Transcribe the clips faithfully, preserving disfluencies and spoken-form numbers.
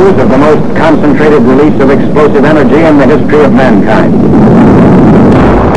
views of the most concentrated release of explosive energy in the history of mankind.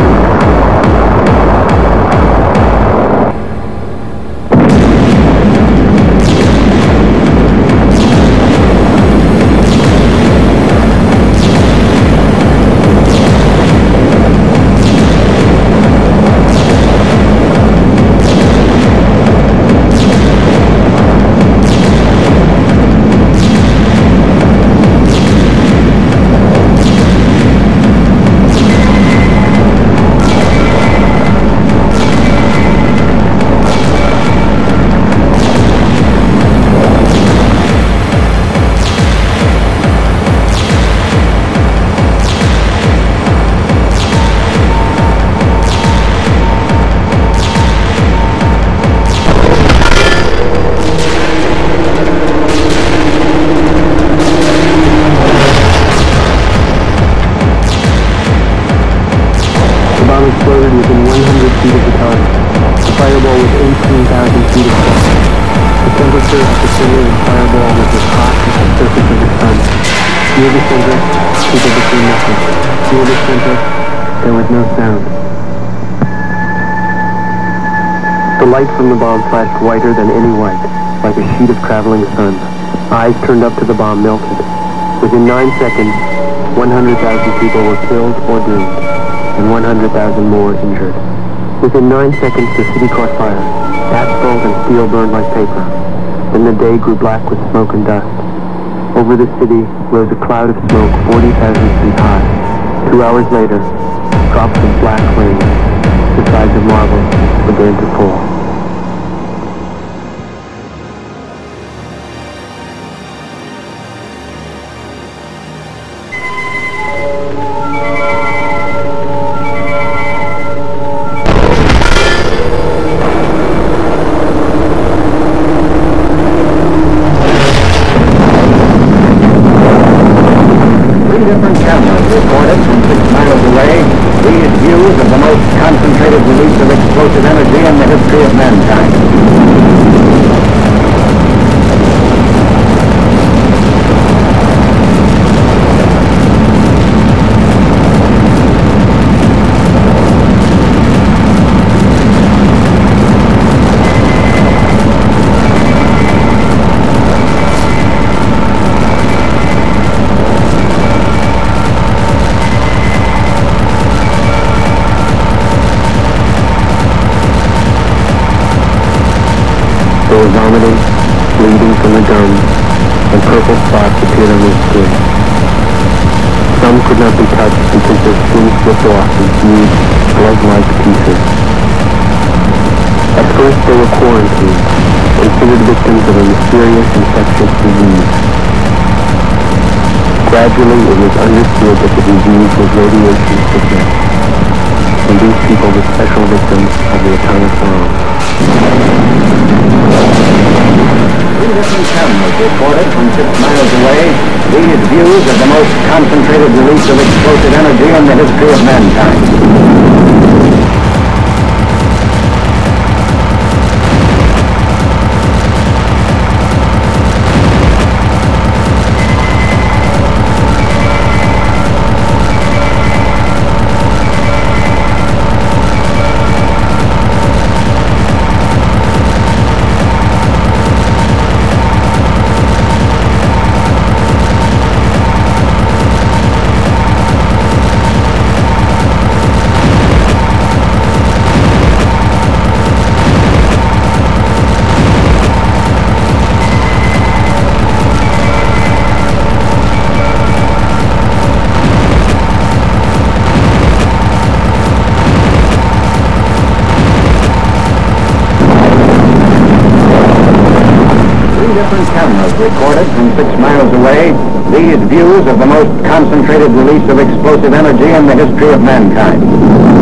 Exploded within one hundred feet of the target. The fireball was eighteen thousand feet across. The temperature of the center of the fireball was as hot as the surface of the sun. Near the center, people could see nothing. Near the center, there was no sound. The light from the bomb flashed whiter than any white, like a sheet of traveling sun. Eyes turned up to the bomb melted. Within nine seconds, one hundred thousand people were killed or doomed, and one hundred thousand more injured. Within nine seconds, the city caught fire. Asphalt and steel burned like paper. Then the day grew black with smoke and dust. Over the city rose a cloud of smoke forty thousand feet high. Two hours later, drops of black rain, the size of marble, began to fall. Reported from six miles away, these views of the most concentrated release of explosive energy in the history of mankind. They were vomiting, bleeding from the gums, and purple spots appeared on their skin. Some could not be touched because their skin slipped off in huge, blood-like pieces. At first they were quarantined, considered victims of a mysterious infectious disease. Gradually it was understood that the disease was radiation sickness, and these people were special victims of the atomic bomb. Three different cameras reported from six miles away these views of the most concentrated release of explosive energy in the history of mankind. Different cameras recorded from six miles away these views of the most concentrated release of explosive energy in the history of mankind.